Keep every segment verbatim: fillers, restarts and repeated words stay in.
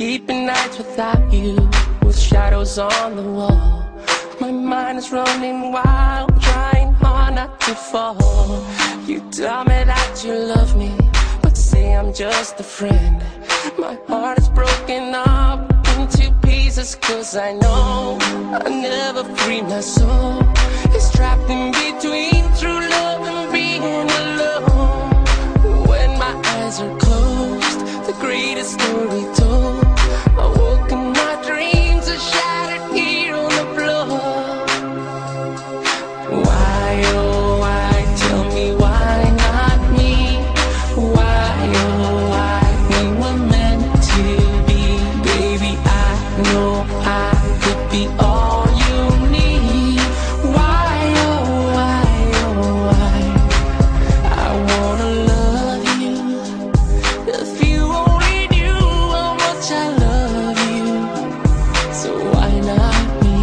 Sleeping nights without you, with shadows on the wall. My mind is running wild, trying hard not to fall. You tell me that you love me, but say I'm just a friend. My heart is broken up into pieces, cause I know I'll never free my soul. It's trapped in between true love and being alone. When my eyes are closed, the greatest story told. I woke in my dreams, are shattered here on the floor. Why, oh why, tell me why not me? Why, oh why, we were meant to be. Baby, I know I could be all you need. Why, oh why, oh why, I wanna love you. If you only knew how much I love you, so why not me?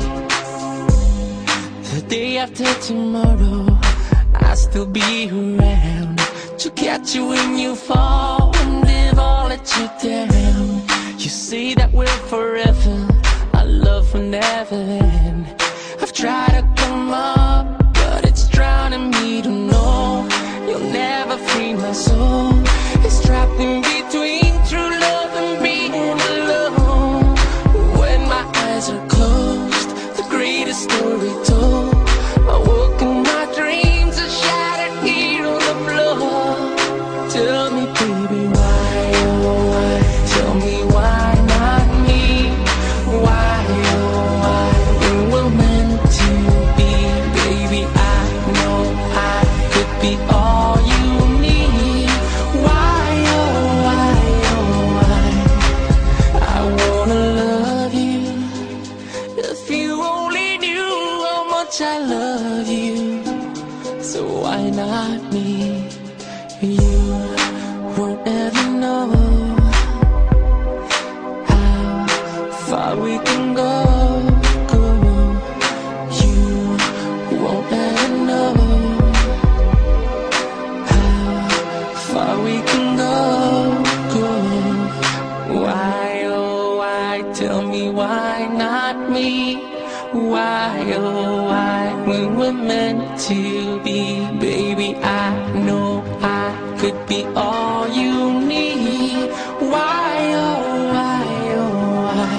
The day after tomorrow, I'll still be around to catch you when you fall, and if I'll let you down. You say that we're forever, our love will never end. I've tried to come up, but it's drowning me to know you'll never free my soul. It's trapped in between true love and being alone. When my eyes are closed, the greatest story told. I woke in my dreams, are shattered here on the floor. Tell me, baby, why, oh why, tell me why not me? Why, oh why, we were meant to be. Baby, I know I could be all you need. Why, oh why, oh why, I wanna love you. If you only knew how much I love you, so why not me? You won't ever know how far we can go, go. You won't ever know how far we can go, go. Why, oh why, tell me why not me? Why, oh why, we were meant to be. Baby, I know I could be all you need. Why, oh why, oh why,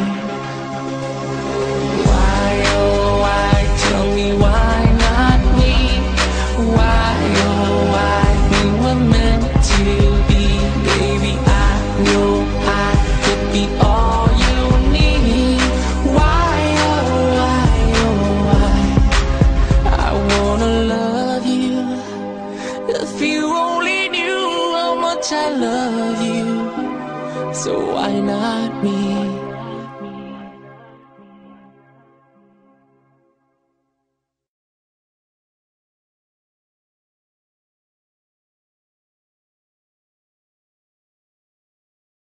why, oh why, tell me why not me? Why, oh why, we were meant to be. Baby, I know I could be all you need. Why, oh why, oh why, I wanna love you. If you only knew how much I love you, so why not me?